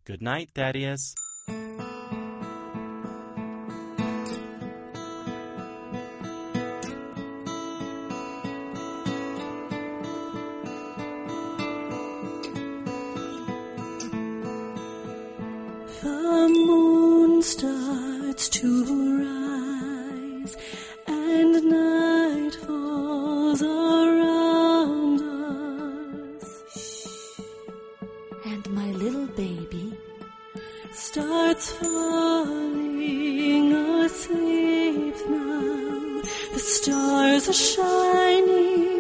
Good night, Thaddeus. The moon starts to rise, and night falls around us. And my little baby starts falling asleep now. The stars are shining